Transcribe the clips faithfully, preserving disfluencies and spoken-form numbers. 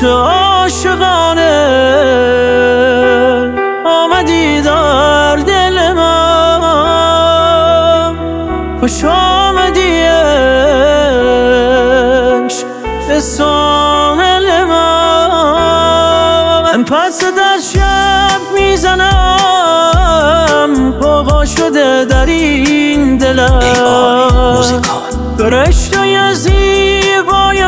چه عاشقانه آمدی در دل من، خوش آمدی عشق به ساحل من. پس در شب میزنم پاها شده در این دلم، فرشته زیبای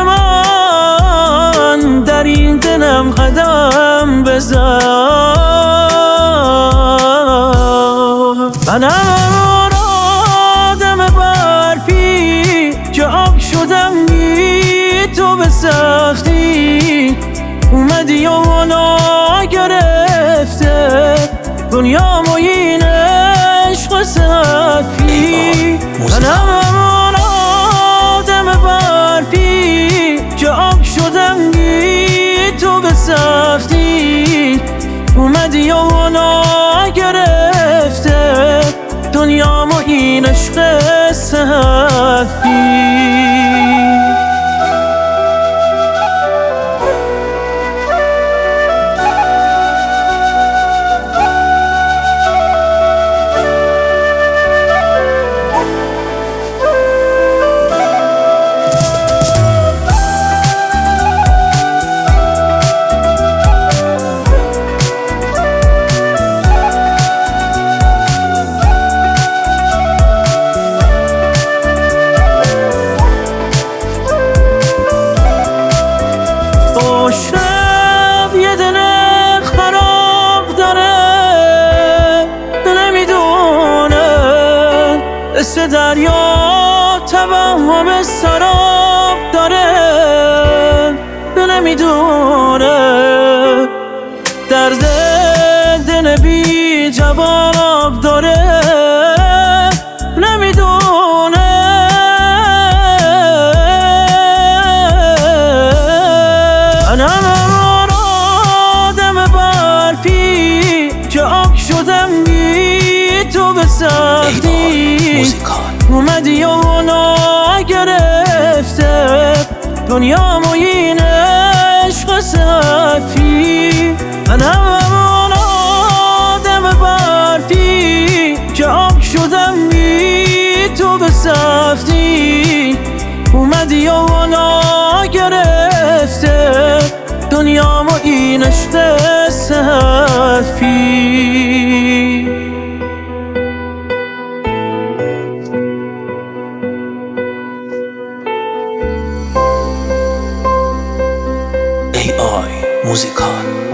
من در این دلم قدم بزن. منم آدم برفی که آب شدم بی تو به سختی، اومدی و منو گرفته دنیام و این عشق صفی. منم آدم برفی که آب شدم بی تو به سختی، اومدی و منو گرفته دنیام و این عشق صفی. شب یه دل خراب داره، نمیدونه مثل دریا توهم سراب داره، نمیدونه درد دل بی جواب داره، نمیدونه منم آدم برفی که آب شدم بی تو به سختی، اومدی و منو گرفته دنیام و این عشق صفی. منم آدم برفی که آب شدم بی تو به سختی، اومدی و منو گرفته دنیام و این عشق صفی. ای آی موزیکال.